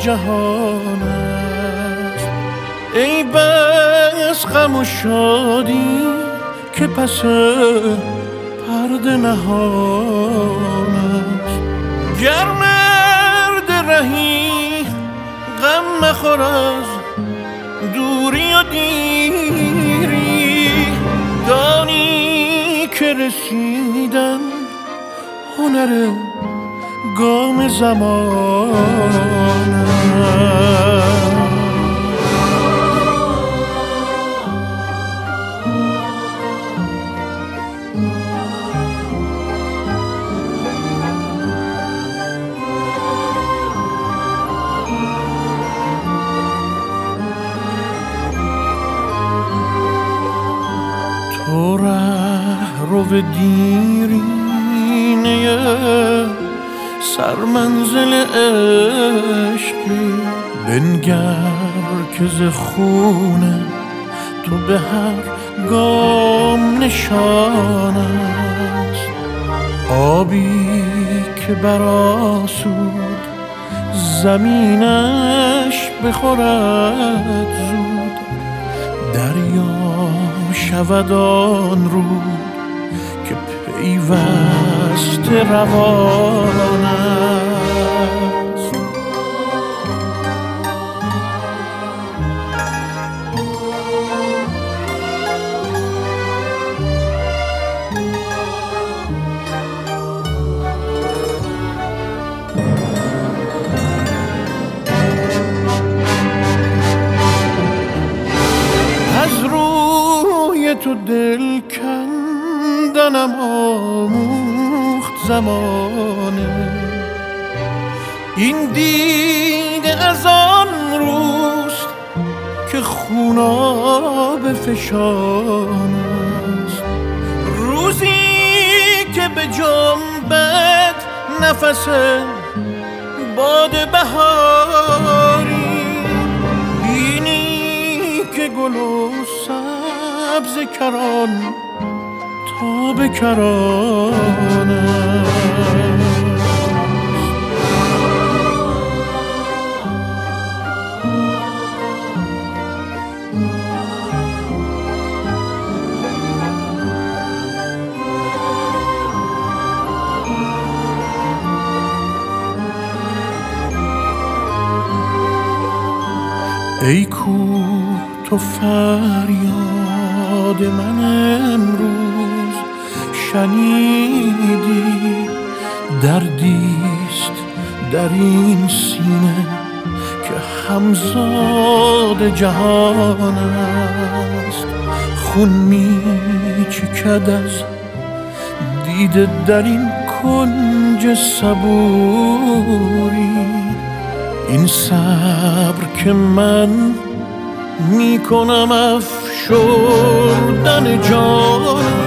جهان است. ای بس غم و شادی که پس پرده نهان است. گر مرد رهی غم مخور از دوری و دیری، دانی که رسیدن هنر گام زمان است. تو رهرو دیرینه سرمنزل عشقی، بنگر که ز خون تو به هر گام نشان است. آبی که برآسود زمینش بخورد زود، دریا شود آن رود که پیوسته روان است. تو دل کندنم آموخت زمانه، این دیده از آن روست که خوناب فشان است. روزی که به جنبت نفس باد بهاری، بینی که گل و سبز کران تا به کران است. ای کوه تو فریاد من امروز شنیدی، دردیست در این سینه که همزاد جهان است. خون می چکد از دیده در این کنج صبوری، این صبر که من می کنم افشردن جان